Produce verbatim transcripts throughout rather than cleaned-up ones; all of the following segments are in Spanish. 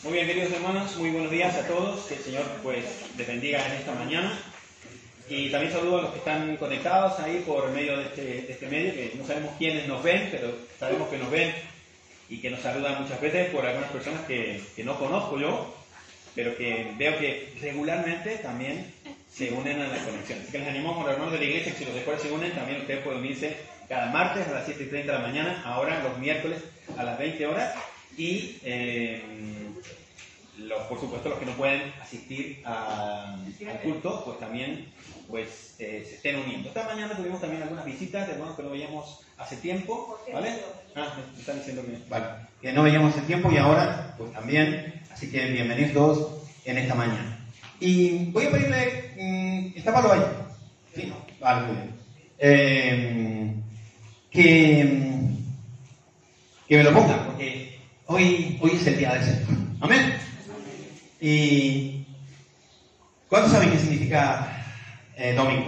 Muy bien, queridos hermanos, muy buenos días a todos. Que el Señor pues les bendiga en esta mañana. Y también saludo a los que están conectados ahí por medio de este, de este medio, que no sabemos quiénes nos ven, pero sabemos que nos ven y que nos saludan muchas veces por algunas personas que, que no conozco yo, pero que veo que regularmente también se unen a la conexión. Así que les animamos a los hermanos de la iglesia que si los después se unen, también ustedes pueden unirse cada martes a las siete y treinta de la mañana, ahora los miércoles a las veinte horas, y eh, los, por supuesto los que no pueden asistir a, al culto, pues también pues, eh, se estén uniendo. Esta mañana tuvimos también algunas visitas de hermanos que no veíamos hace tiempo, ¿vale? Ah, me están diciendo que, vale, que no veíamos hace tiempo y ahora pues también, así que bienvenidos todos en esta mañana. Y voy a pedirle, mmm, ¿está Pablo ahí? Sí, vale, muy bien. Eh, que, que me lo pongan, porque hoy, hoy es el día del Señor. Amén. ¿Y cuántos saben qué significa eh, domingo?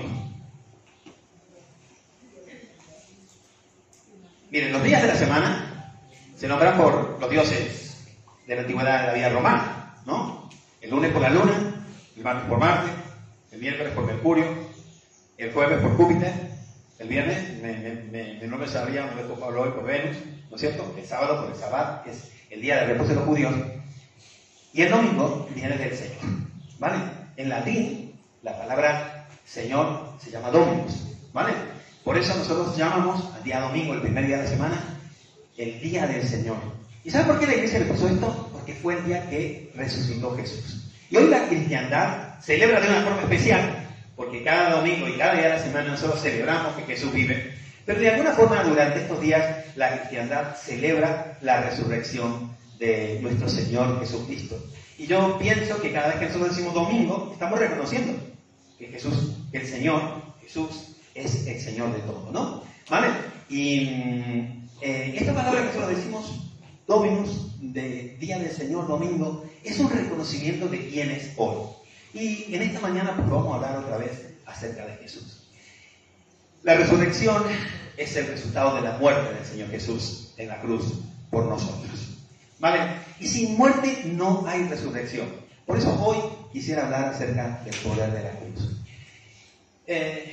Miren, los días de la semana se nombran por los dioses de la antigüedad de la vida romana, ¿no? El lunes por la luna, el martes por Marte, el miércoles por Mercurio, el jueves por Júpiter, el viernes, me, me, me, me no me sabría, me lo Pablo hoy por Venus, ¿no es cierto? El sábado por el Sabbat, que es el día de reposo de los judíos, y el domingo viene del Señor, ¿vale? En latín, la palabra Señor se llama Dominus, ¿vale? Por eso nosotros llamamos al día domingo, el primer día de la semana, el día del Señor. ¿Y sabe por qué la iglesia le puso esto? Porque fue el día que resucitó Jesús. Y hoy la cristiandad celebra de una forma especial, porque cada domingo y cada día de la semana nosotros celebramos que Jesús vive. Pero de alguna forma durante estos días la cristiandad celebra la resurrección de nuestro Señor Jesucristo. Y yo pienso que cada vez que nosotros decimos domingo, estamos reconociendo que Jesús, que el Señor, Jesús, es el Señor de todo, ¿no? ¿Vale? Y eh, esta palabra que nosotros decimos, Dominus, de Día del Señor, domingo, es un reconocimiento de quién es hoy. Y en esta mañana pues vamos a hablar otra vez acerca de Jesús. La resurrección es el resultado de la muerte del Señor Jesús en la cruz por nosotros. ¿Vale? Y sin muerte no hay resurrección. Por eso hoy quisiera hablar acerca del poder de la cruz. Eh,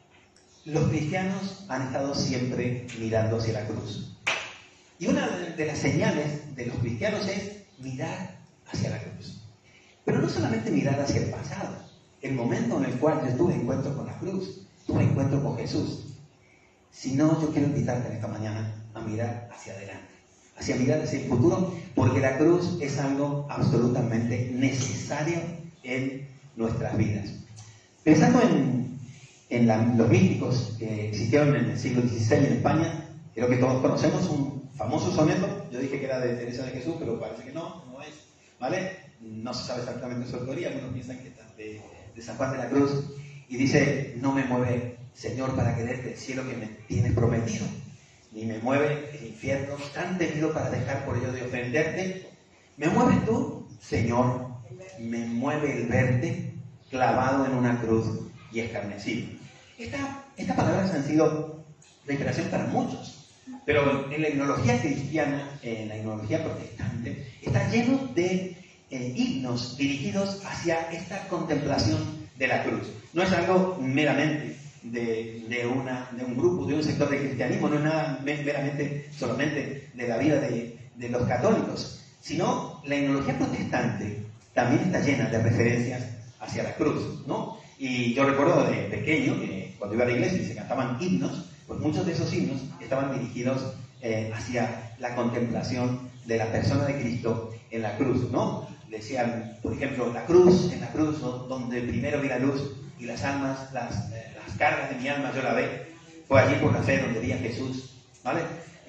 los cristianos han estado siempre mirando hacia la cruz. Y una de las señales de los cristianos es mirar hacia la cruz. Pero no solamente mirar hacia el pasado, el momento en el cual yo tuve encuentro con la cruz, tuve encuentro con Jesús, sino yo quiero invitarte en esta mañana a mirar hacia adelante, hacia mirar hacia el futuro, porque la cruz es algo absolutamente necesario en nuestras vidas. Pensando en, en la, los místicos que existieron en el siglo dieciséis en España, creo que todos conocemos un famoso soneto. Yo dije que era de Teresa de Jesús, pero parece que no, no es, ¿vale? No se sabe exactamente su autoría, algunos piensan que es de, de San Juan de la Cruz, y dice: no me mueve, Señor, para quererte el cielo que me tienes prometido, ni me mueve el infierno tan temido para dejar por ello de ofenderte. Me mueves tú, Señor, me mueve el verte clavado en una cruz y escarnecido. Esta, estas palabras han sido de inspiración para muchos. Pero en la himnología cristiana, en la himnología protestante, está lleno de eh, himnos dirigidos hacia esta contemplación de la cruz. No es algo meramente de, de, una, de un grupo, de un sector de cristianismo, no es nada meramente solamente de la vida de, de los católicos, sino la himnología protestante también está llena de referencias hacia la cruz, ¿no? Y yo recuerdo de pequeño, que cuando iba a la iglesia y se cantaban himnos, pues muchos de esos himnos estaban dirigidos eh, hacia la contemplación de la persona de Cristo en la cruz, ¿no? Decían, por ejemplo, la cruz, en la cruz, ¿no? Donde primero vi la luz y las almas, las, eh, las cargas de mi alma yo la ve. Fue allí por la fe donde vi a Jesús, ¿vale?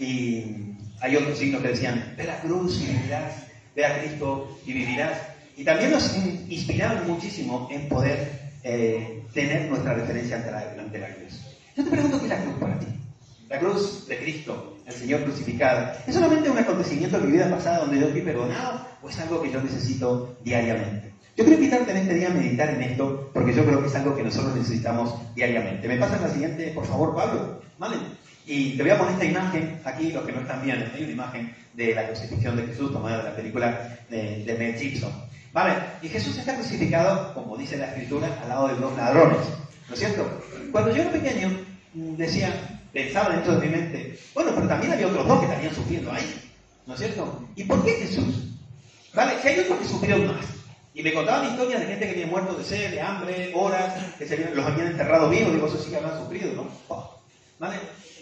Y hay otros signos que decían: ve la cruz y vivirás, ve a Cristo y vivirás. Y también nos inspiraron muchísimo en poder eh, tener nuestra referencia ante la, ante la cruz. Yo te pregunto, ¿qué es la cruz para ti? La cruz de Cristo, el Señor crucificado, ¿es solamente un acontecimiento de mi vida pasada donde yo fui perdonado, o es algo que yo necesito diariamente? Yo quiero invitarte en este día a meditar en esto, porque yo creo que es algo que nosotros necesitamos diariamente. ¿Me pasas la siguiente, por favor, Pablo? ¿Vale? Y te voy a poner esta imagen aquí, los que no están viendo. Hay una imagen de la crucifixión de Jesús tomada de la película de, de Mel Gibson. Vale, y Jesús está crucificado, como dice la Escritura, al lado de dos ladrones. ¿No es cierto? Cuando yo era pequeño, decía, pensaba dentro de mi mente, bueno, pero también había otros dos que estarían sufriendo ahí. ¿No es cierto? ¿Y por qué Jesús? Vale, si hay otros que sufrieron más. Y me contaban historias de gente que había muerto de sed, de hambre, horas, que se habían, los habían enterrado vivos, digo, eso sí que habrán sufrido, ¿no? Oh, ¿vale?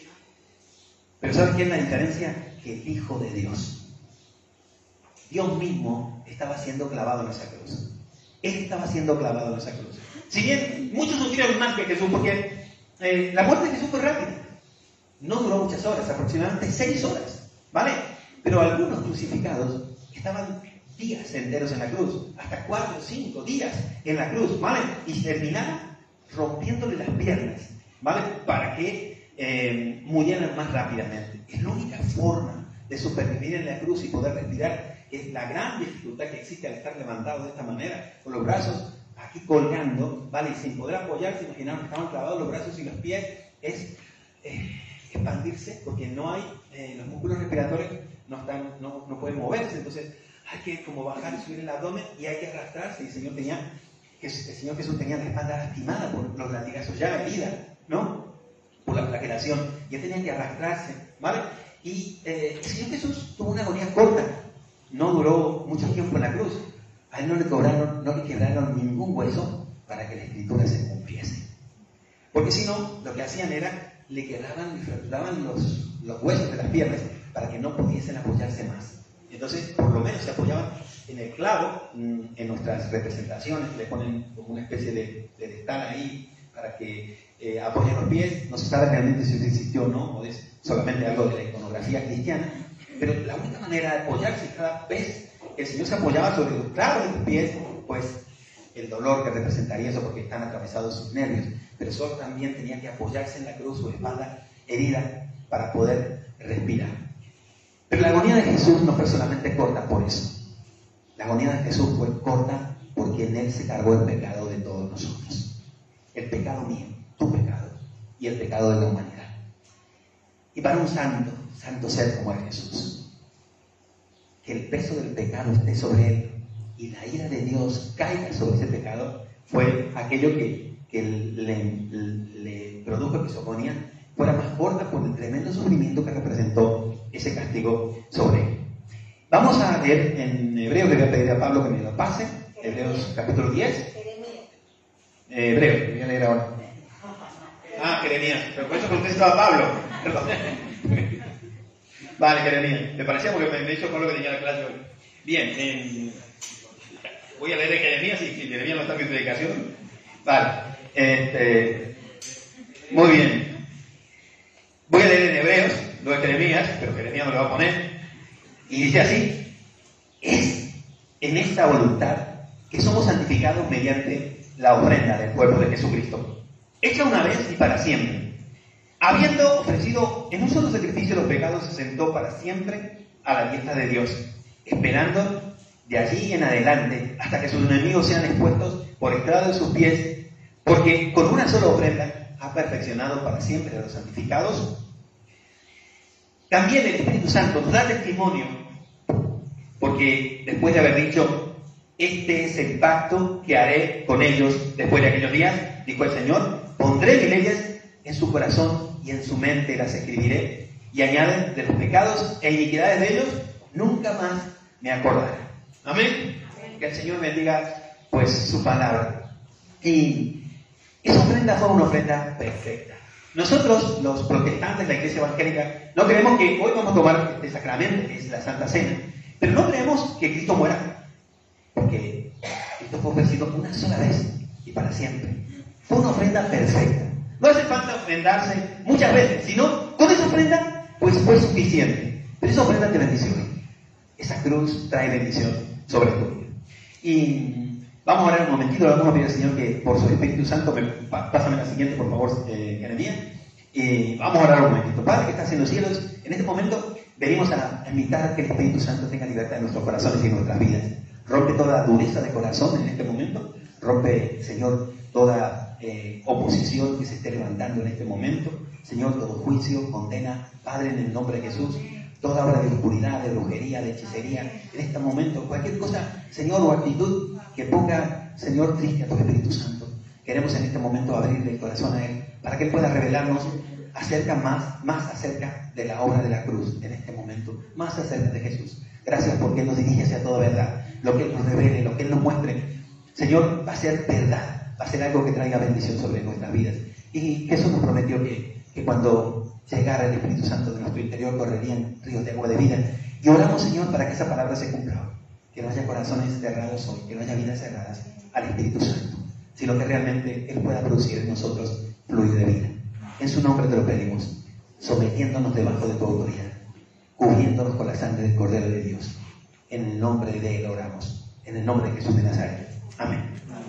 Pero ¿sabes qué es la diferencia? Que el Hijo de Dios, Dios mismo, estaba siendo clavado en esa cruz. Él estaba siendo clavado en esa cruz. Si bien muchos sufrieron más que Jesús, porque eh, la muerte de Jesús fue rápida. No duró muchas horas, aproximadamente seis horas, ¿vale? Pero algunos crucificados estaban días enteros en la cruz, hasta cuatro o cinco días en la cruz, ¿vale? Y terminaban rompiéndole las piernas, ¿vale? Para que eh, murieran más rápidamente. Es la única forma de supervivir en la cruz y poder respirar. Es la gran dificultad que existe al estar levantado de esta manera, con los brazos aquí colgando, ¿vale? Y sin poder apoyarse, imaginaron que estaban clavados los brazos y los pies, es eh, expandirse, porque no hay, eh, los músculos respiratorios no, están, no, no pueden moverse, entonces hay que como bajar y subir el abdomen y hay que arrastrarse. Y el Señor tenía, el Señor Jesús tenía la espalda lastimada por los latigazos, ya herida, ¿no? Por la flagelación, y él tenía que arrastrarse, ¿vale? Y eh, el Señor Jesús tuvo una agonía corta, no duró mucho tiempo en la cruz. A él no le cobraron, no le quebraron ningún hueso para que la Escritura se cumpliese. Porque si no, lo que hacían era, le quebraban y fracturaban los, los huesos de las piernas para que no pudiesen apoyarse más. Entonces, por lo menos se apoyaban en el clavo. En nuestras representaciones le ponen como una especie de pedestal ahí para que eh, apoyen los pies. No se sabe realmente si eso existió o no, o es solamente algo de la iconografía cristiana. Pero la única manera de apoyarse, cada vez que el Señor se apoyaba sobre los clavos de tus pies, pues el dolor que representaría eso, porque están atravesados sus nervios. Pero solo también tenía que apoyarse en la cruz, su espalda herida, para poder respirar. Pero la agonía de Jesús no fue solamente corta por eso. La agonía de Jesús fue corta porque en Él se cargó el pecado de todos nosotros. El pecado mío, tu pecado, y el pecado de la humanidad. Y para un santo, santo ser como es Jesús, que el peso del pecado esté sobre Él y la ira de Dios caiga sobre ese pecado, fue aquello que, que le, le produjo que su agonía fuera más corta por el tremendo sufrimiento que representó ese castigo sobre él. Vamos a leer en Hebreos, le voy a pedir a Pablo que me lo pase, Hebreos capítulo diez. Eh, Hebreos, voy a leer ahora. Ah, Jeremías, pero por eso contestó a Pablo. Perdón. Vale, Jeremías, me parecía porque me, me hizo con lo que tenía la clase hoy. Bien, eh, voy a leer de Jeremías y si Jeremías no está en mi predicación. Vale, este, muy bien. Voy a leer en Hebreos, no en Jeremías, pero Jeremías me lo va a poner. Y dice así: es en esta voluntad que somos santificados mediante la ofrenda del cuerpo de Jesucristo, hecha una vez y para siempre. Habiendo ofrecido en un solo sacrificio los pecados, se sentó para siempre a la diestra de Dios, esperando de allí en adelante hasta que sus enemigos sean expuestos por estrado de sus pies, porque con una sola ofrenda ha perfeccionado para siempre a los santificados. También el Espíritu Santo nos da testimonio, porque después de haber dicho: este es el pacto que haré con ellos después de aquellos días, dijo el Señor, pondré mis leyes en su corazón y en su mente las escribiré, y añaden: de los pecados e iniquidades de ellos nunca más me acordaré. Amén. Amén. Que el Señor bendiga pues su palabra. Y esa ofrenda fue una ofrenda perfecta. Nosotros, los protestantes, la Iglesia Evangélica, no creemos que hoy vamos a tomar este sacramento, que es la Santa Cena, pero no creemos que Cristo muera, porque Cristo fue ofrecido una sola vez y para siempre. Fue una ofrenda perfecta. No hace falta ofrendarse muchas veces, sino con esa ofrenda, pues fue suficiente. Pero esa ofrenda te bendición. Esa cruz trae bendición sobre tu vida. Y vamos a orar un momentito, le vamos a pedir al Señor que por su Espíritu Santo, me, pásame la siguiente por favor, eh, Jeremías. Y vamos a orar un momentito. Padre que estás en los cielos, en este momento venimos a invitar a que el Espíritu Santo tenga libertad en nuestros corazones y en nuestras vidas. Rompe toda dureza de corazón en este momento. Rompe, Señor, toda eh, oposición que se esté levantando en este momento. Señor, todo juicio, condena, Padre, en el nombre de Jesús, toda obra de oscuridad, de brujería, de hechicería, en este momento, cualquier cosa, Señor, o actitud que ponga, Señor, triste a tu Espíritu Santo. Queremos en este momento abrirle el corazón a Él, para que Él pueda revelarnos acerca más, más acerca de la obra de la cruz, en este momento, más acerca de Jesús. Gracias porque Él nos dirige hacia toda verdad. Lo que Él nos revele, lo que Él nos muestre, Señor, va a ser verdad, va a ser algo que traiga bendición sobre nuestras vidas. Y Jesús nos prometió que, que cuando llegara el Espíritu Santo de nuestro interior correrían ríos de agua de vida. Y oramos, Señor, para que esa palabra se cumpla hoy. Que no haya corazones cerrados hoy, que no haya vidas cerradas al Espíritu Santo, sino que realmente Él pueda producir en nosotros fluir de vida. En su nombre te lo pedimos, sometiéndonos debajo de tu autoridad, cubriéndonos con la sangre del Cordero de Dios. En el nombre de Él oramos, en el nombre de Jesús de Nazaret. Amén.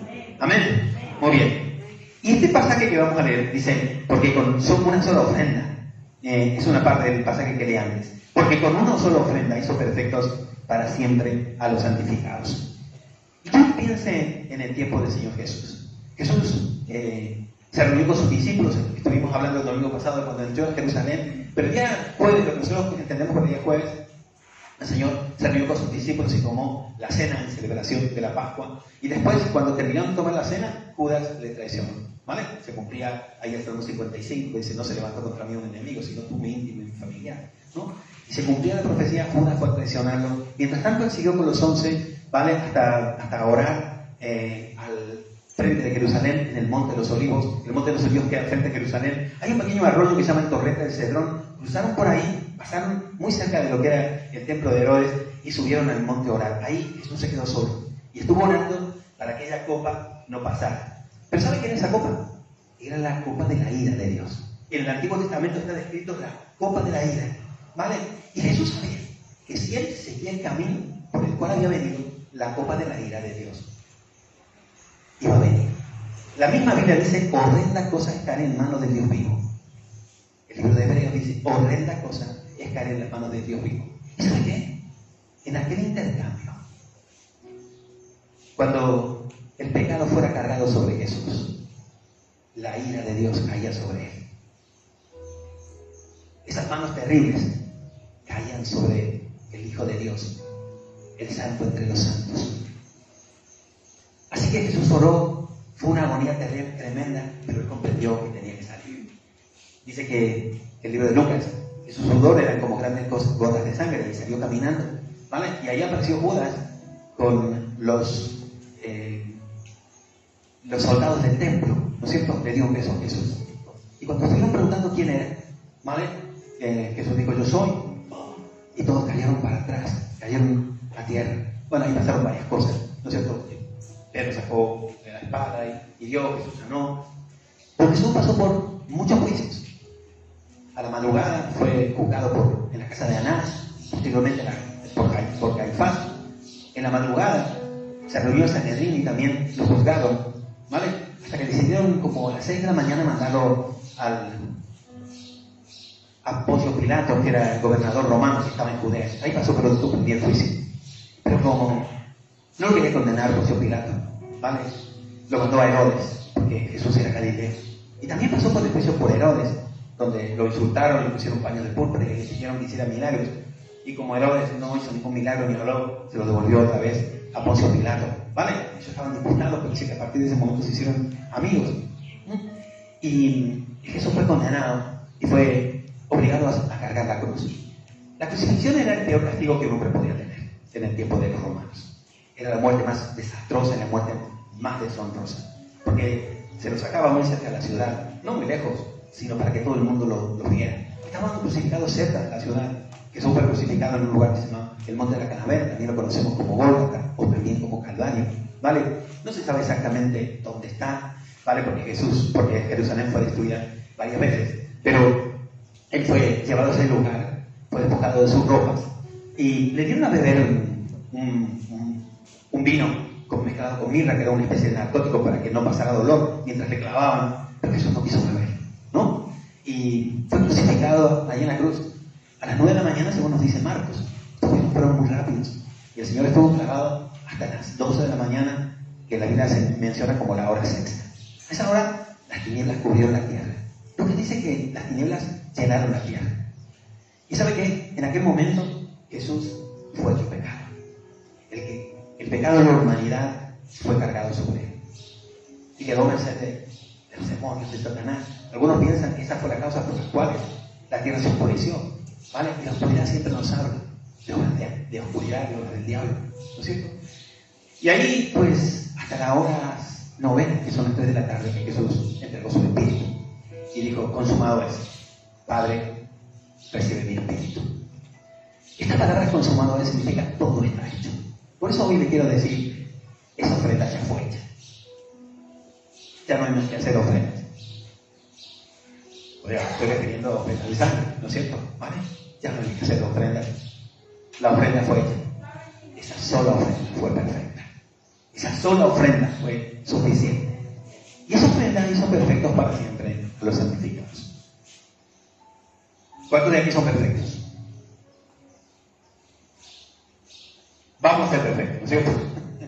Amén. Muy bien. Y este pasaje que vamos a leer dice, porque con son una sola ofrenda, eh, es una parte del pasaje que leí antes, porque con una sola ofrenda hizo perfectos para siempre a los santificados. Y yo piense en el tiempo del Señor Jesús. Jesús eh, se reunió con sus discípulos, estuvimos hablando el domingo pasado cuando entró a Jerusalén, pero el día jueves, lo que nosotros entendemos por el día jueves, el Señor se reunió con sus discípulos y tomó la cena en celebración de la Pascua. Y después, cuando terminaron de tomar la cena, Judas le traicionó. ¿Vale? Se cumplía ahí hasta el cincuenta y cinco, dice, no se levantó contra mí un enemigo, sino tú, mi íntimo y mi familiar, ¿no? Y se cumplía la profecía, Judas fue a traicionarlo. Mientras tanto, él siguió con los once, ¿vale? Hasta, hasta orar eh, al frente de Jerusalén, en el Monte de los Olivos. El Monte de los Olivos queda al frente de Jerusalén. Hay un pequeño arroyo que se llama el Torrente del Cedrón. Cruzaron por ahí, pasaron muy cerca de lo que era el templo de Herodes y subieron al monte a orar. Ahí Jesús se quedó solo y estuvo orando para que aquella copa no pasara. Pero ¿sabe qué era esa copa? Era la copa de la ira de Dios. En el Antiguo Testamento está descrito la copa de la ira, ¿vale? Y Jesús sabía que si él seguía el camino por el cual había venido, la copa de la ira de Dios iba a venir. La misma Biblia dice, horrenda cosa es caer en manos del Dios vivo. El libro de Hebreos dice, horrenda cosa es caer en las manos del Dios vivo. ¿Y sabe qué? En aquel intercambio, cuando el pecado fuera cargado sobre Jesús, la ira de Dios caía sobre él. Esas manos terribles caían sobre el Hijo de Dios, el Santo entre los santos. Así que Jesús oró, fue una agonía tremenda, pero él comprendió que tenía que salir. Dice que el libro de Lucas, que su sudor eran como grandes gotas de sangre, y salió caminando, ¿vale? Y ahí apareció Judas con los eh, los soldados del templo, ¿no es cierto? Le dio un beso a Jesús. Y cuando estuvieron preguntando quién era, ¿vale? Eh, Jesús dijo, yo soy. Y todos cayeron para atrás, cayeron a tierra. Bueno, ahí pasaron varias cosas, ¿no es cierto? Pedro sacó la espada y hirió, Jesús sanó. Pero Jesús pasó por muchos juicios. A la madrugada fue juzgado por, en la casa de Anás, posteriormente por, por Caifás. En la madrugada se reunió el Sanedrín y también lo juzgaron, ¿vale? Hasta que decidieron como a las seis de la mañana mandarlo al a Poncio Pilato, que era el gobernador romano que estaba en Judea. Ahí pasó por el primer juicio. Pero como no lo quería condenar Poncio Pilato, ¿vale? Lo mandó a Herodes, porque Jesús era Galileo. Y también pasó por el juicio por Herodes, donde lo insultaron, le pusieron paños de púrpura y le dijeron que hiciera milagros. Y como Herodes no hizo ningún milagro ni habló, se lo devolvió otra vez a Poncio Pilato, ¿vale? Ellos estaban disputados, pero dice que a partir de ese momento se hicieron amigos. Y Jesús fue condenado y fue obligado a cargar la cruz. La crucifixión era el peor castigo que un hombre podía tener en el tiempo de los romanos. Era la muerte más desastrosa, la muerte más deshonrosa, porque se lo sacaba muy cerca de la ciudad, no muy lejos, sino para que todo el mundo lo, lo viera. Estaban crucificados cerca de la ciudad. Jesús fue crucificado en un lugar que se llama el Monte de la Calavera, también lo conocemos como Gólgota o también como Calvario, ¿vale? No se sabe exactamente dónde está, ¿vale? Porque Jesús, porque Jerusalén fue destruida varias veces, pero él fue llevado a ese lugar, fue despojado de sus ropas y le dieron a beber un, un, un, un vino con, mezclado con mirra, que era una especie de narcótico para que no pasara dolor mientras le clavaban, pero Jesús no quiso beber, ¿no? Y fue crucificado ahí en la cruz. A las nueve de la mañana, según nos dice Marcos, estos días fueron muy rápidos. Y el Señor estuvo clavado hasta las doce de la mañana, que la Biblia se menciona como la hora sexta. A esa hora, las tinieblas cubrieron la tierra. porque dice que las tinieblas llenaron la tierra. ¿Y sabe qué? En aquel momento Jesús fue tu pecado. El, que, el pecado de la humanidad fue cargado sobre él. Y quedó a merced de, de los demonios, de Satanás. Algunos piensan que esa fue la causa por la cual la tierra se oscureció. ¿Vale? Y la oscuridad siempre nos habla de obras de, de oscuridad, de obras del diablo. ¿No es cierto? Y ahí, pues, hasta las horas novenas, que son las tres de la tarde, que Jesús entregó su espíritu. Y dijo, consumado es. Padre, recibe mi espíritu. Esta palabra consumado es significa todo está hecho. Por eso hoy le quiero decir, esa ofrenda ya fue hecha. Ya no hay más que hacer ofrendas. O sea, estoy refiriendo a ofrendas de sangre, ¿no es cierto? ¿Vale? Ya no hay que hacer ofrendas. La ofrenda fue hecha. Esa sola ofrenda fue perfecta. Esa sola ofrenda fue suficiente. Y esa ofrenda hizo perfectos para siempre a los santificados. ¿Cuántos de aquí son perfectos? Vamos a ser perfectos, ¿no es cierto?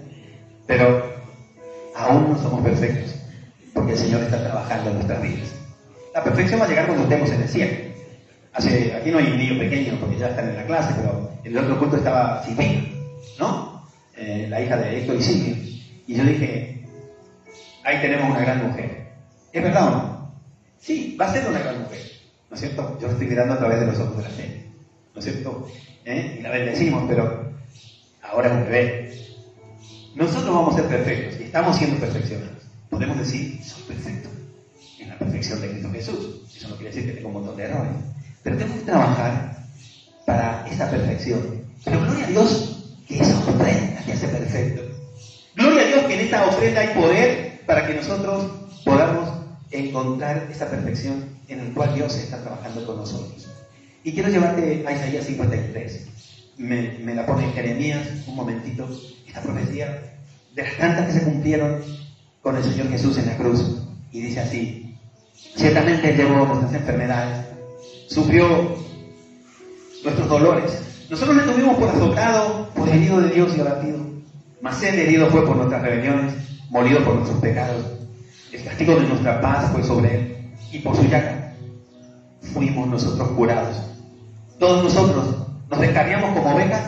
Pero aún no somos perfectos, porque el Señor está trabajando en nuestras vidas. La perfección va a llegar cuando estemos en el cielo. Hace, aquí no hay un niño pequeño porque ya están en la clase, pero en el otro punto estaba Silvina, ¿no? Eh, la hija de Héctor y Silvia. Y yo dije, ahí tenemos una gran mujer. ¿Es verdad o no? Sí, va a ser una gran mujer, ¿no es cierto? Yo la estoy mirando a través de los ojos de la fe, ¿no es cierto? ¿Eh? Y la bendecimos, pero ahora es un bebé. Nosotros vamos a ser perfectos y estamos siendo perfeccionados. Podemos decir, soy perfecto en la perfección de Cristo Jesús. Eso no quiere decir que tenga un montón de errores. Pero tenemos que trabajar para esa perfección. Pero gloria a Dios que esa ofrenda te hace perfecto. Gloria a Dios que en esta ofrenda hay poder para que nosotros podamos encontrar esa perfección en la cual Dios está trabajando con nosotros. Y quiero llevarte a Isaías cincuenta y tres. Me, me la pone en Jeremías, un momentito. Esta profecía de las tantas que se cumplieron con el Señor Jesús en la cruz. Y dice así: ciertamente Él llevó nuestras enfermedades, sufrió nuestros dolores. Nosotros le tuvimos por azotado, por herido de Dios y abatido. Mas Él herido fue por nuestras rebeliones, molido por nuestros pecados. El castigo de nuestra paz fue sobre Él, y por su llaga fuimos nosotros curados. Todos nosotros nos descarriamos como ovejas,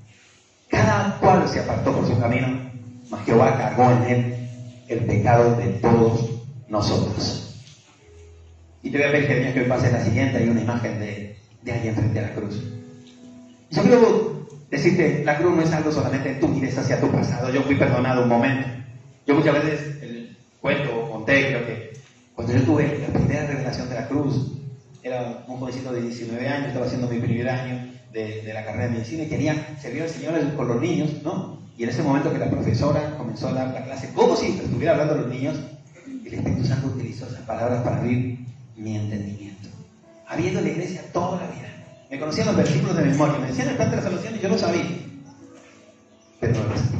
cada cual se apartó por su camino, mas Jehová cargó en Él el pecado de todos nosotros. Y te voy a pedir, Jeremías, que me pase la siguiente. Hay una imagen de, de alguien frente a la cruz. Yo quiero decirte, la cruz no es algo solamente tú mires hacia tu pasado. Yo fui perdonado un momento. Yo muchas veces el cuento o conté, creo que cuando yo tuve la primera revelación de la cruz, era un jovencito de diecinueve años, estaba haciendo mi primer año de, de la carrera de medicina y quería servir al Señor con los niños, ¿no? Y en ese momento que la profesora comenzó a dar la clase, como si estuviera hablando a los niños, el Espíritu Santo utilizó esas palabras para abrir mi entendimiento. Habiendo la iglesia toda la vida, me conocían los versículos de memoria, me decían el plan de la salvación y yo lo sabía, pero no lo sabía.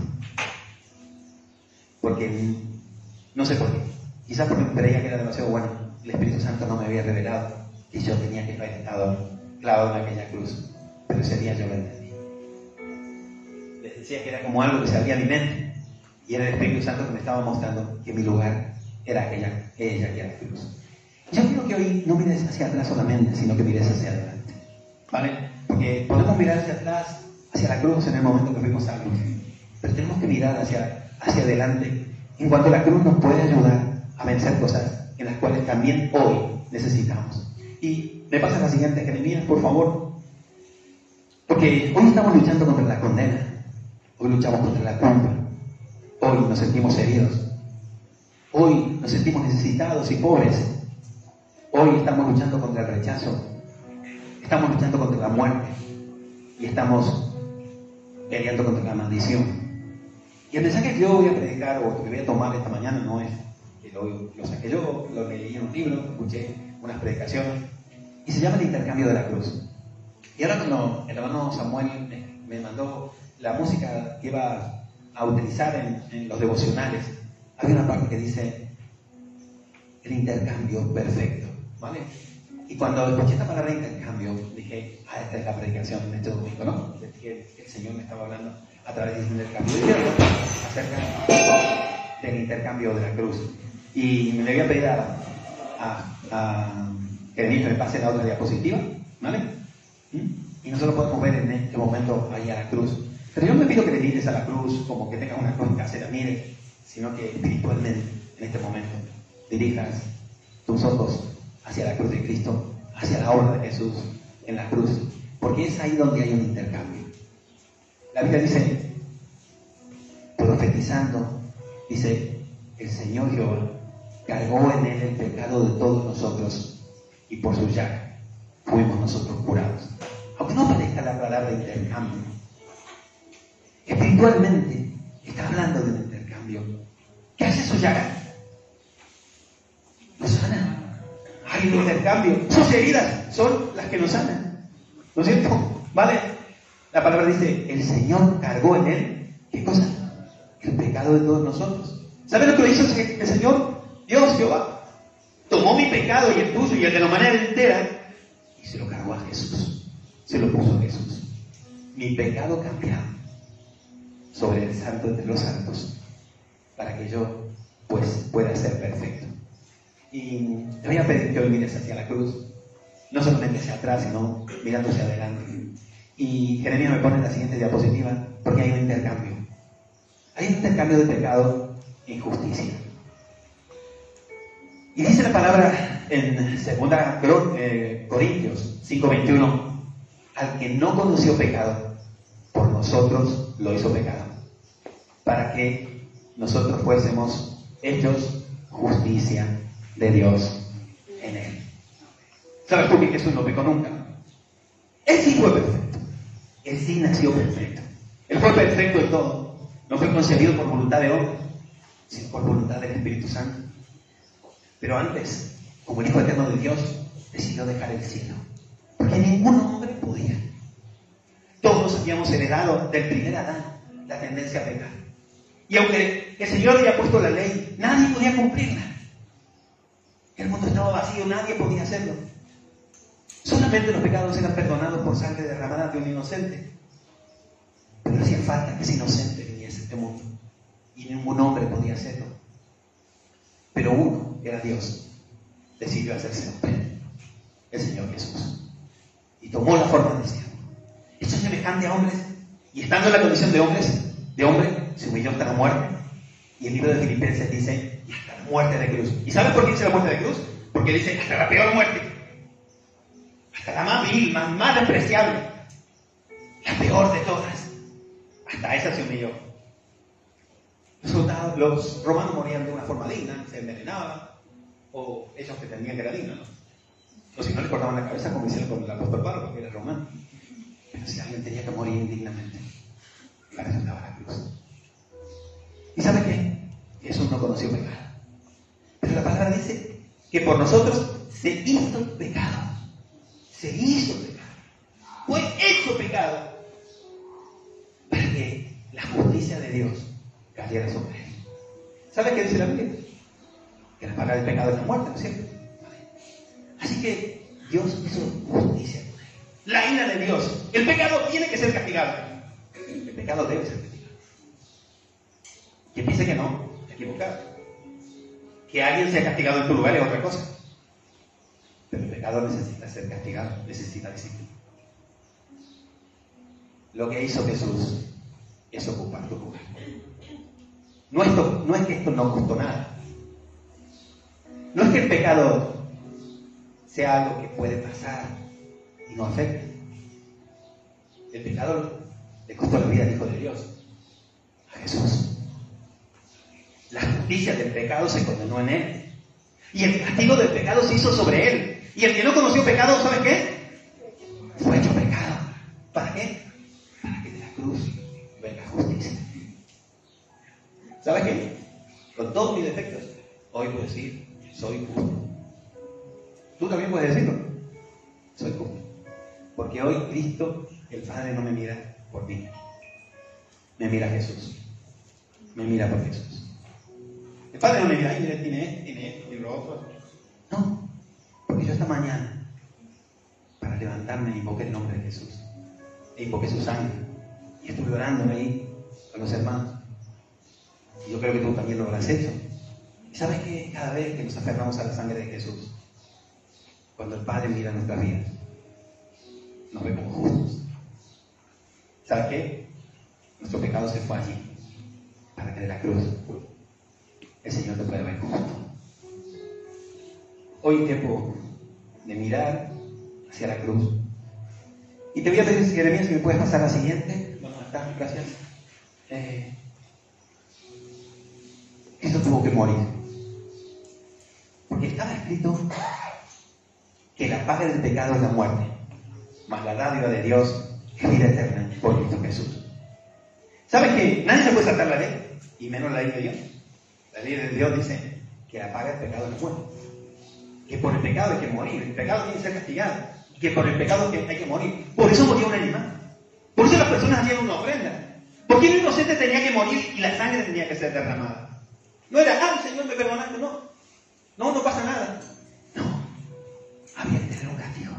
Porque no sé por qué, quizás porque creía que era demasiado bueno. El Espíritu Santo no me había revelado que yo tenía que haber estado clavado en aquella cruz, pero ese día yo lo entendí. Les decía que era como algo que se abría a mi mente, y era el Espíritu Santo que me estaba mostrando que mi lugar era aquella, ella que era la cruz. Yo quiero que hoy no mires hacia atrás solamente, sino que mires hacia adelante, ¿vale? Porque podemos mirar hacia atrás, hacia la cruz en el momento que fuimos salvos, pero tenemos que mirar hacia, hacia adelante, en cuanto la cruz nos puede ayudar a vencer cosas en las cuales también hoy necesitamos. Y me pasa la siguiente, Jeremías, por favor, porque hoy estamos luchando contra la condena, hoy luchamos contra la culpa, hoy nos sentimos heridos, hoy nos sentimos necesitados y pobres. Hoy estamos luchando contra el rechazo, estamos luchando contra la muerte y estamos peleando contra la maldición. Y el mensaje que yo voy a predicar o que voy a tomar esta mañana no es que lo, lo saqué yo, lo leí en un libro, escuché unas predicaciones y se llama el intercambio de la cruz. Y ahora cuando el hermano Samuel me, me mandó la música que iba a utilizar en, en los devocionales, había una parte que dice el intercambio perfecto. ¿Vale? Y cuando escuché esta palabra intercambio, dije, ah, esta es la predicación de este domingo, ¿no? Que el Señor me estaba hablando a través de ese intercambio. Y quiero acerca del intercambio de la cruz. Y me le voy a pedir a, a, a Jeremías que me pase la otra diapositiva, ¿vale? ¿Mm? Y nosotros podemos ver en este momento ahí a la cruz. Pero yo no me pido que le mires a la cruz como que tengas una cruz casera, mire, sino que espiritualmente en este momento dirijas tus ojos hacia la cruz de Cristo, hacia la obra de Jesús en la cruz, porque es ahí donde hay un intercambio. La Biblia dice, profetizando, dice, el Señor Jehová cargó en él el pecado de todos nosotros y por su llaga fuimos nosotros curados. Aunque no parezca la palabra intercambio, espiritualmente está hablando de un intercambio. ¿Qué hace su llaga? Nos sana. Hay un intercambio. Sus heridas son las que nos sanan. ¿No es cierto? ¿Vale? La palabra dice, el Señor cargó en él, ¿qué cosa? El pecado de todos nosotros. ¿Sabe lo que hizo el Señor? Dios, Jehová, tomó mi pecado y el tuyo y el de la humanidad entera y se lo cargó a Jesús. Se lo puso a Jesús. Mi pecado cambiado sobre el santo entre los santos para que yo pues pueda ser perfecto. Y te voy a pedir que hoy mires hacia la cruz, no solamente hacia atrás, sino mirando hacia adelante. Y Jeremías me pone en la siguiente diapositiva porque hay un intercambio. Hay un intercambio de pecado e injusticia. Y dice la palabra en segunda Corintios cinco veintiuno, al que no conoció pecado, por nosotros lo hizo pecado, para que nosotros fuésemos hechos justicia de Dios en él. ¿Sabes tú que Jesús no pecó nunca? Él sí fue perfecto. Él sí nació perfecto. Él fue perfecto en todo. No fue concebido por voluntad de hombre, sino por voluntad del Espíritu Santo. Pero antes, como el Hijo eterno de Dios, decidió dejar el cielo. Porque ningún hombre podía. Todos habíamos heredado del primer Adán la tendencia a pecar. Y aunque el Señor había puesto la ley, nadie podía cumplirla. El mundo estaba vacío, nadie podía hacerlo. Solamente los pecados eran perdonados por sangre derramada de un inocente. Pero hacía falta que ese inocente viniese a este mundo. Y ningún hombre podía hacerlo. Pero uno, que era Dios, decidió hacerse hombre, el Señor Jesús. Y tomó la forma de siervo. Hecho semejante a hombres, y estando en la condición de hombres, de hombre, se humilló hasta la muerte. Y el libro de Filipenses dice, y hasta la muerte de cruz. ¿Y sabes por qué dice la muerte de cruz? Porque dice, hasta la peor muerte. Hasta la más vil, más, más despreciable. La peor de todas. Hasta esa se humilló. Los, los romanos morían de una forma digna, se envenenaban, o ellos pretendían que era digno, ¿no? O si no, le cortaban la cabeza, como hicieron con el apóstol Pablo, porque era romano. Pero si alguien tenía que morir indignamente, la presentaba la cruz. ¿Y sabe qué? Jesús no conoció pecado. Pero la palabra dice que por nosotros se hizo pecado. Se hizo pecado. Fue hecho pecado. Para que la justicia de Dios cayera sobre él. ¿Sabe qué dice la Biblia? Que la paga del pecado es la muerte, ¿no es cierto? Así que Dios hizo justicia con él. La ira de Dios. El pecado tiene que ser castigado. El pecado debe ser castigado. Quien piense que no, está equivocado. Que alguien sea castigado en tu lugar es otra cosa. Pero el pecado necesita ser castigado, necesita disciplina. Lo que hizo Jesús es ocupar tu lugar. No, esto, no es que esto no costó nada. No es que el pecado sea algo que puede pasar y no afecta. El pecado le costó la vida al Hijo de Dios, a Jesús. La justicia del pecado se condenó en él. Y el castigo del pecado se hizo sobre él. Y el que no conoció pecado, ¿sabe qué? Fue hecho pecado. ¿Para qué? Para que de la cruz venga justicia. ¿Sabe qué? Con todos mis defectos, hoy puedo decir, soy justo. Tú también puedes decirlo. Soy justo. Porque hoy Cristo, el Padre, no me mira por mí. Me mira Jesús. Me mira por Jesús. El Padre no me mira, ay, mira, tiene esto, tiene esto, tiene lo otro. No. Porque yo esta mañana, para levantarme, invoqué el nombre de Jesús. E invoqué su sangre. Y estuve orando ahí con los hermanos. Y yo creo que tú también lo habrás hecho. ¿Y sabes qué? Cada vez que nos aferramos a la sangre de Jesús, cuando el Padre mira nuestras vidas, nos ve como justos. ¿Sabes qué? Nuestro pecado se fue allí, para que de la cruz el Señor te pueda ver justo. Hoy es tiempo de mirar hacia la cruz. Y te voy a pedir, Jeremías, si me puedes pasar a la siguiente. Bueno, está, gracias. Eh, Cristo tuvo que morir. Porque estaba escrito que la paga del pecado es la muerte, mas la dádiva de Dios es vida eterna por Cristo Jesús. ¿Sabes que nadie se puede saltar la ley? Y menos la ley de Dios. La ley de Dios dice que la paga del pecado es la muerte. Que por el pecado hay que morir. El pecado tiene que ser castigado. Y que por el pecado hay que morir. Por eso moría un animal. Por eso las personas hacían una ofrenda. Porque el inocente tenía que morir y la sangre tenía que ser derramada. No era, ah, Señor, me perdonaste. No. No, no pasa nada. No. Había que tener un castigo.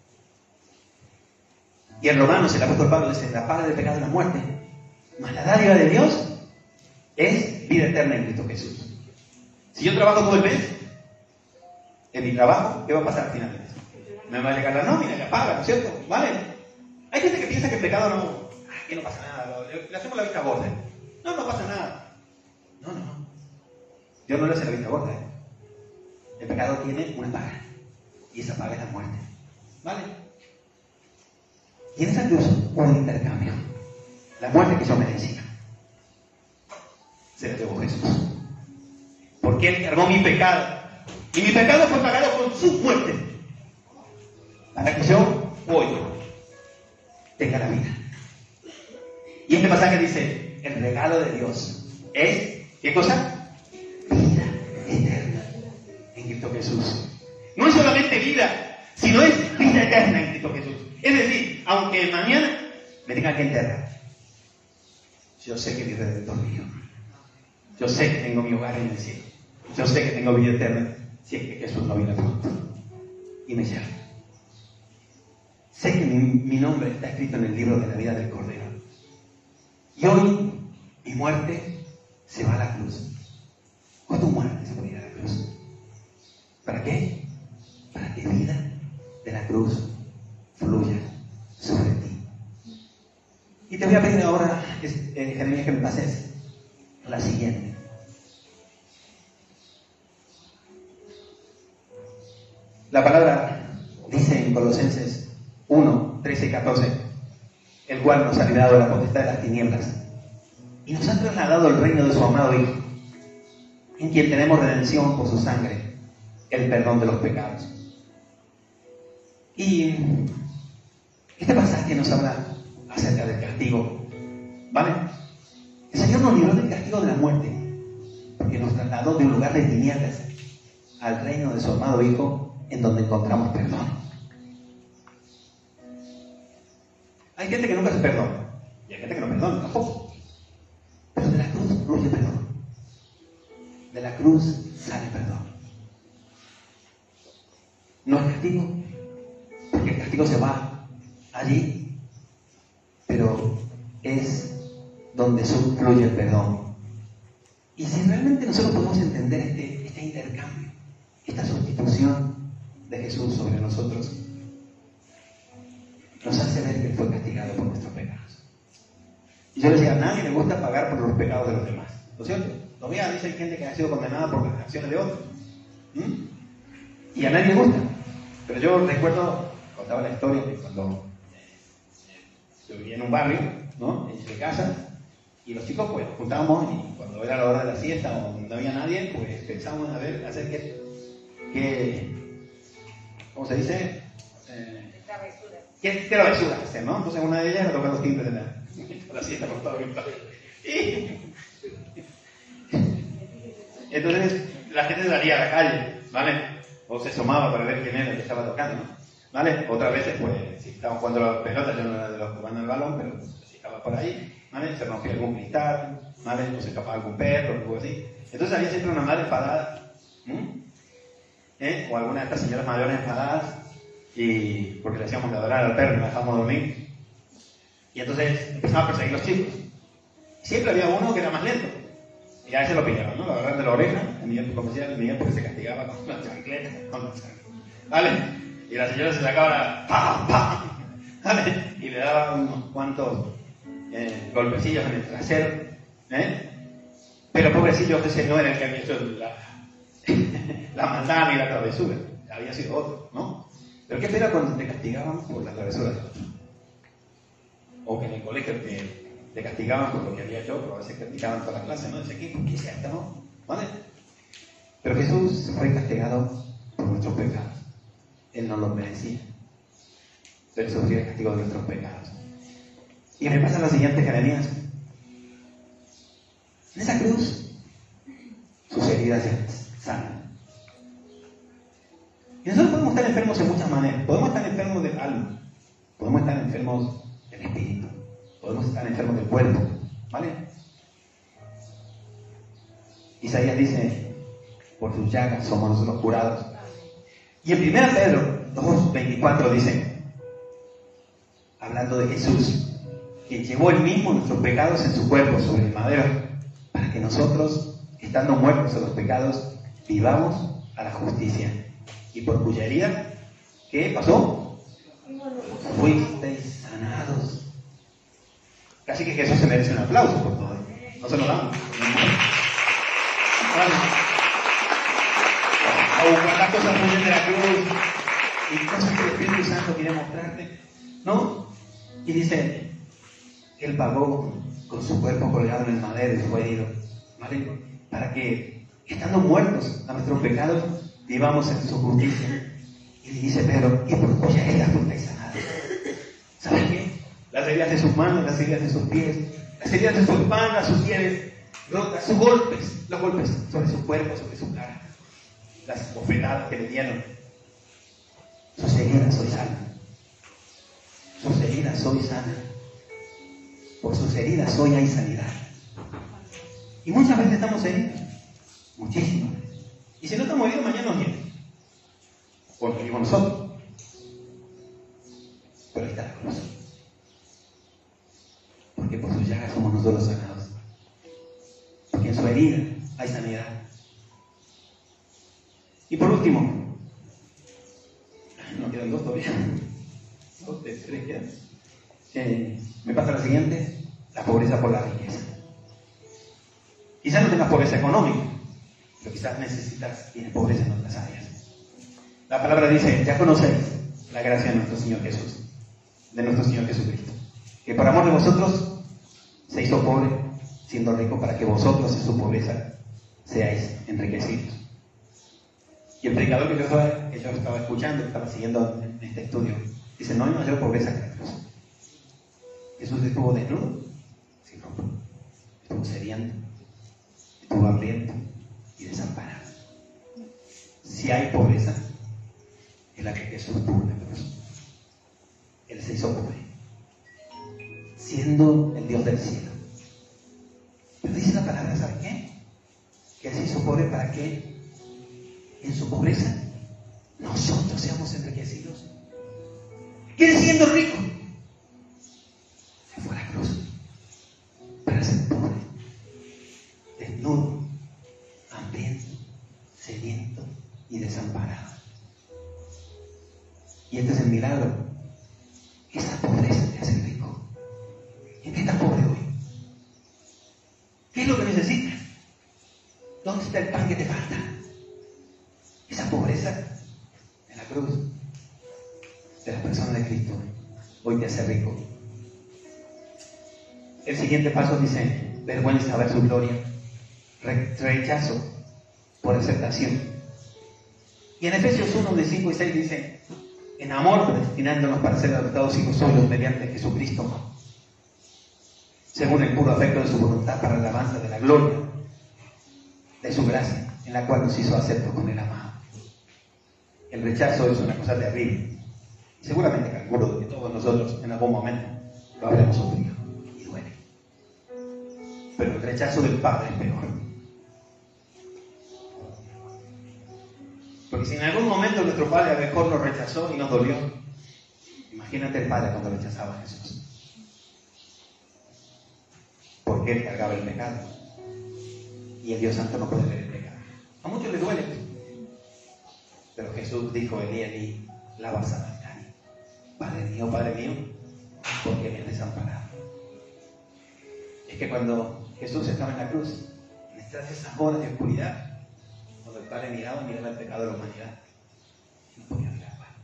Y en Romanos, el apóstol Pablo dice, la paga del pecado es la muerte. Mas la dádiva de Dios es vida eterna en Cristo Jesús. Si yo trabajo todo el mes, en mi trabajo, ¿qué va a pasar al final del mes? Me va a llegar la nómina y la paga, ¿no es cierto? ¿Vale? Hay gente que piensa que el pecado no, ay, que no pasa nada, le, le hacemos la vista gorda. No, no pasa nada. No, no, no. Dios no le hace la vista gorda. ¿eh? El pecado tiene una paga. Y esa paga es la muerte. ¿Vale? Y en esa cruz hubo un intercambio. La muerte que yo merecía se la llevó Jesús. Porque Él cargó mi pecado. Y mi pecado fue pagado con su muerte. Para que yo hoy tenga la vida. Y este pasaje dice, el regalo de Dios es, ¿qué cosa? Vida eterna en Cristo Jesús. No es solamente vida, sino es vida eterna en Cristo Jesús. Es decir, aunque mañana me tenga que enterrar, yo sé que mi Redentor mío. Yo sé que tengo mi hogar en el cielo. Yo sé que tengo vida eterna si es que Jesús no viene pronto y me llama. Sé que mi, mi nombre está escrito en el libro de la vida del Cordero. Y hoy mi muerte se va a la cruz. O tu muerte se puede ir a la cruz. ¿Para qué? Para que vida de la cruz fluya sobre ti. Y te voy a pedir ahora, eh, Jeremías, que me pases la siguiente. La palabra dice en Colosenses uno, trece y catorce, el cual nos ha librado de la potestad de las tinieblas y nos ha trasladado al reino de su amado Hijo, en quien tenemos redención por su sangre, el perdón de los pecados. Y este pasaje nos habla acerca del castigo, ¿vale? El Señor nos libró del castigo de la muerte, porque nos trasladó de un lugar de tinieblas al reino de su amado Hijo, en donde encontramos perdón. Hay gente que nunca se perdona, y hay gente que no perdona tampoco. Pero de la cruz fluye perdón. De la cruz sale perdón. No es castigo, porque el castigo se va allí, pero es donde fluye el perdón. Y si realmente nosotros podemos entender este, este intercambio, esta sustitución de Jesús sobre nosotros, nos hace ver que Él fue castigado por nuestros pecados. Y yo les decía, a nadie le gusta pagar por los pecados de los demás, ¿no es cierto? Todavía dice hay gente que ha sido condenada por las acciones de otros. ¿Mm? Y a nadie le gusta. Pero yo recuerdo, contaba la historia que cuando yo vivía en un barrio, ¿no? En casa, y los chicos pues nos juntábamos y cuando era la hora de la siesta o no había nadie, pues pensábamos a ver, hacer qué, qué ¿cómo se dice? Eh, Travesuras. ¿Qué travesuras hacer, no? Entonces una de ellas me toca los timbres de la, la siesta por todo el mundo. Y entonces la gente salía a la calle, ¿vale? O se asomaba para ver quién era el que estaba tocando, ¿no? ¿Vale? Otras veces, pues, si estaban jugando las pelotas, yo no era de los que van al balón, pero si estaba por ahí, ¿vale? Se rompía algún cristal, ¿vale? O se escapaba algún perro, algo así. Entonces había siempre una madre enfadada, ¿m? ¿Eh? O alguna de estas señoras mayores enfadadas, y porque le hacíamos de adorar al perro y la dejábamos dormir. Y entonces empezaba a perseguir a los chicos. Siempre había uno que era más lento. Y Y a veces lo pillaban, ¿no? Lo agarraban de la oreja, en mi época, como decía, en mi época se castigaba con una chancleta, con la chancleta. ¿Vale? Y la señora se sacaba la ¡pam, pam! ¿Vale? Y le daba unos cuantos eh, golpecillos en el trasero, ¿eh? Pero pobrecillo, ese no era el que había hecho la, la maldad ni la travesura, había sido otro, ¿no? Pero ¿qué espera cuando te castigaban por la travesura de otro? O que en el colegio te, te castigaban por lo que había hecho otro, a veces castigaban toda la clase, ¿no? Dice aquí, ¿por qué se acta, no? ¿Vale? Pero Jesús fue castigado por nuestros pecados. Él no los merecía. Él sufrió el castigo de nuestros pecados. Y me pasa lo siguiente, Jeremías. En esa cruz, sus heridas se sanan. Y nosotros podemos estar enfermos en muchas maneras. Podemos estar enfermos del alma. Podemos estar enfermos del espíritu. Podemos estar enfermos del cuerpo. ¿Vale? Isaías dice, por sus llagas somos nosotros curados. Y en primera Pedro dos veinticuatro dice, hablando de Jesús, que llevó él mismo nuestros pecados en su cuerpo sobre el madero, para que nosotros, estando muertos a los pecados, vivamos a la justicia. Y por cuya herida, ¿qué pasó? Fuisteis sanados. Casi que Jesús se merece un aplauso por todo. No se lo damos. Vale. O cuántas cosas muy bien de la cruz y cosas que el Espíritu Santo quiere mostrarte, ¿no? Y dice, Él pagó con su cuerpo colgado en el madero y fue herido, ¿vale? Para que, estando muertos a nuestros pecados, vivamos en su justicia. Y dice Pedro, y por cuya herida fuisteis sanados. ¿Sabes qué? Las heridas de sus manos, las heridas de sus pies, las heridas de su espalda, sus pies rotas, sus golpes, los golpes sobre su cuerpo, sobre su cara, las bofetadas que le dieron. Sus heridas soy sana. Sus heridas soy sana. Por sus heridas hoy hay sanidad. Y muchas veces estamos heridos. Muchísimas. Y si no estamos heridos, mañana nos viene. Porque vivimos nosotros. Pero ahí está la cruz. Porque por sus llagas somos nosotros sanados. Porque en su herida hay sanidad. Y por último, nos quedan dos todavía. Dos, tres, tres quedan. Eh, me pasa la siguiente, la pobreza por la riqueza. Quizás no tengas pobreza económica, pero quizás necesitas, tienes pobreza en otras áreas. La palabra dice, ya conocéis la gracia de nuestro Señor Jesús, de nuestro Señor Jesucristo, que por amor de vosotros se hizo pobre, siendo rico, para que vosotros en su pobreza seáis enriquecidos. Y el predicador que yo estaba, que yo estaba escuchando, que estaba siguiendo en este estudio, dice, no hay mayor pobreza que la cruz. Jesús estuvo desnudo, sin ropa, estuvo sediento, estuvo hambriento y desamparado. Si hay pobreza, es la que Jesús tuvo en la cruz. Él se hizo pobre, siendo el Dios del cielo. Pero dice la palabra, ¿sabe qué? Que Él se hizo pobre para que en su pobreza nosotros seamos enriquecidos. Que Él siendo rico se fue a la cruz para ser pobre, desnudo, hambriento, sediento y desamparado. Y este es el milagro. Esa pobreza te hace rico. ¿En qué estás pobre hoy? ¿Qué es lo que necesitas? ¿Dónde está el pan que te falta? Esa pobreza en la cruz de la persona de Cristo hoy te hace rico. El siguiente paso dice, vergüenza ver su gloria, Re- rechazo por aceptación. Y en Efesios uno, de cinco y seis dice, en amor predestinándonos para ser adoptados hijos suyos mediante Jesucristo, según el puro afecto de su voluntad, para la alabanza de la gloria de su gracia, en la cual nos hizo aceptos con el amado. El rechazo es una cosa terrible. Y seguramente calculo que todos nosotros en algún momento lo habremos sufrido. Y duele. Pero el rechazo del Padre es peor. Porque si en algún momento nuestro Padre a lo mejor nos rechazó y nos dolió, imagínate el Padre cuando rechazaba a Jesús. Porque Él cargaba el pecado. y el Dios Santo no puede ver el pecado. A muchos les duele. Pero Jesús dijo, Elí, Elí, lama sabactani. Padre mío, Padre mío, ¿por qué me has desamparado? Es que cuando Jesús estaba en la cruz, en estas esas horas de oscuridad, cuando el Padre miraba, miraba el pecado de la humanidad, no podía mirar más.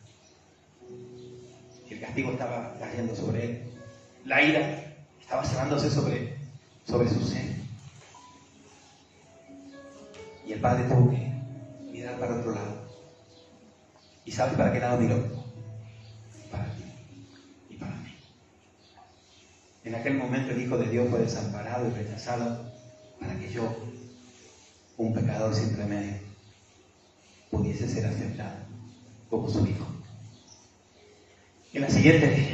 El castigo estaba cayendo sobre él. La ira estaba cerrándose sobre, sobre su seno. Y el Padre tuvo que mirar para otro lado. ¿Y sabes para qué lado miró? Para ti y para mí. En aquel momento el Hijo de Dios fue desamparado y rechazado para que yo, un pecador sin remedio, pudiese ser aceptado como su Hijo. En la siguiente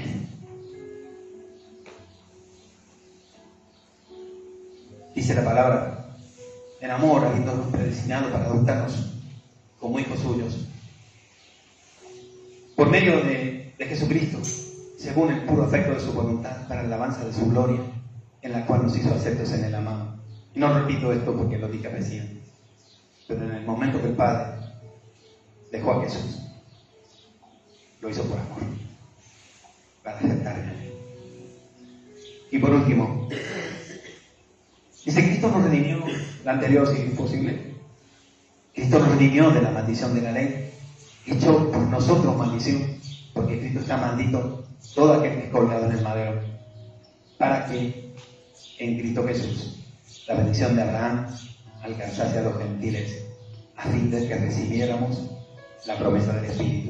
dice la palabra: en amor habiéndonos predestinado para adoptarnos como hijos suyos por medio de, de Jesucristo, según el puro afecto de su voluntad, para la alabanza de su gloria, en la cual nos hizo aceptos en el amado. Y no repito esto porque lo dije recién, pero en el momento que el Padre dejó a Jesús, lo hizo por amor, para aceptarme. Y por último, dice: Cristo nos redimió, la anterior si es posible, Cristo nos redimió de la maldición de la ley, hecho por nosotros maldición, porque Cristo está maldito, todo aquel que es colgado en el madero, para que en Cristo Jesús la bendición de Abraham alcanzase a los gentiles, a fin de que recibiéramos la promesa del Espíritu.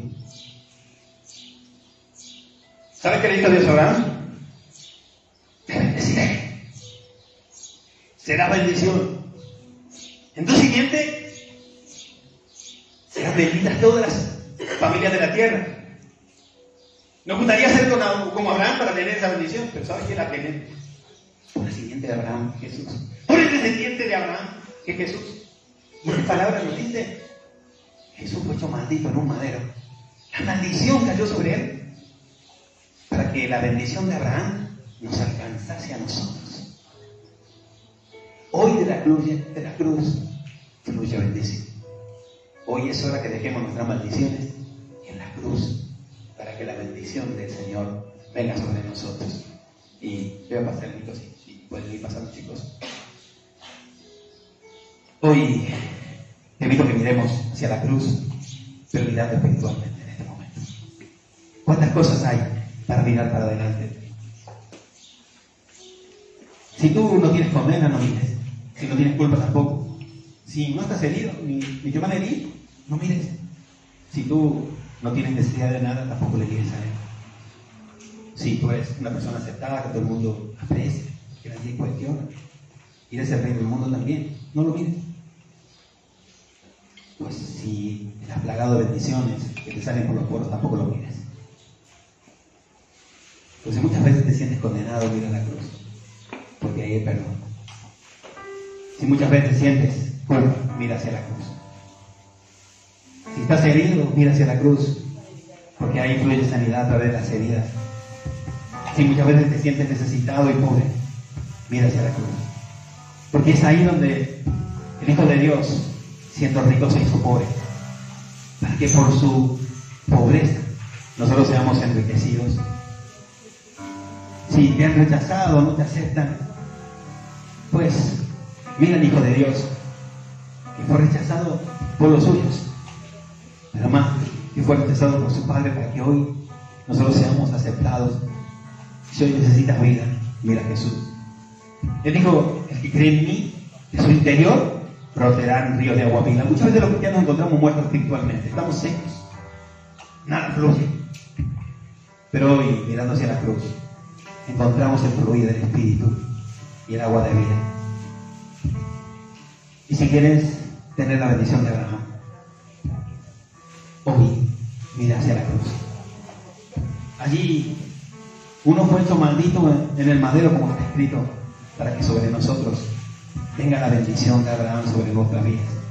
¿Sabes qué le dijo Dios a Abraham? Te bendeciré, será bendición. En tu simiente serán benditas todas las familias de la tierra. Nos gustaría ser como Abraham para tener esa bendición, pero ¿sabes quién la tiene? Por el simiente de Abraham, Jesús. Por el descendiente de Abraham, que es Jesús. Y en palabra nos dice: Jesús fue hecho maldito en un madero. La maldición cayó sobre él para que la bendición de Abraham nos alcanzase a nosotros. Hoy de la cruz, de la cruz fluye bendición. Hoy es hora que dejemos nuestras maldiciones en la cruz, para que la bendición del Señor venga sobre nosotros. Y voy a pasar el micro, si, si pueden ir pasando, chicos. Hoy te invito a que miremos hacia la cruz, pero mirando espiritualmente en este momento. ¿Cuántas cosas hay para mirar para adelante? Si tú no tienes condena, no mires. Si no tienes culpa, tampoco. Si no estás herido, ni, ni te van a herir, no mires. Si tú no tienes necesidad de nada, tampoco le mires a él. Si tú eres una persona aceptada, que todo el mundo aprecia, que nadie cuestiona, y eres el rey del mundo también, no lo mires. Pues si estás plagado de bendiciones que te salen por los poros, tampoco lo mires. Pues si muchas veces te sientes condenado, mira la cruz, porque ahí hay perdón. Si muchas veces sientes culpa, mira hacia la cruz. Si estás herido, mira hacia la cruz, porque ahí fluye sanidad a través de las heridas. Si muchas veces te sientes necesitado y pobre, mira hacia la cruz, porque es ahí donde el Hijo de Dios, siendo rico, se hizo pobre, para que por su pobreza nosotros seamos enriquecidos. Si te han rechazado o no te aceptan, pues mira al Hijo de Dios, que fue rechazado por los suyos, pero más, que fue rechazado por su Padre, para que hoy nosotros seamos aceptados. Si hoy necesitas vida, mira a Jesús. Él dijo: el que cree en mí, de su interior brotarán ríos de agua viva. Muchas veces los cristianos nos encontramos muertos espiritualmente, estamos secos, nada fluye. Pero hoy, mirando hacia la cruz, encontramos el fluir del Espíritu y el agua de vida. Y si quieres tener la bendición de Abraham, hoy mira hacia la cruz. Allí uno fue hecho maldito en el madero, como está escrito, para que sobre nosotros venga la bendición de Abraham sobre nuestras vidas.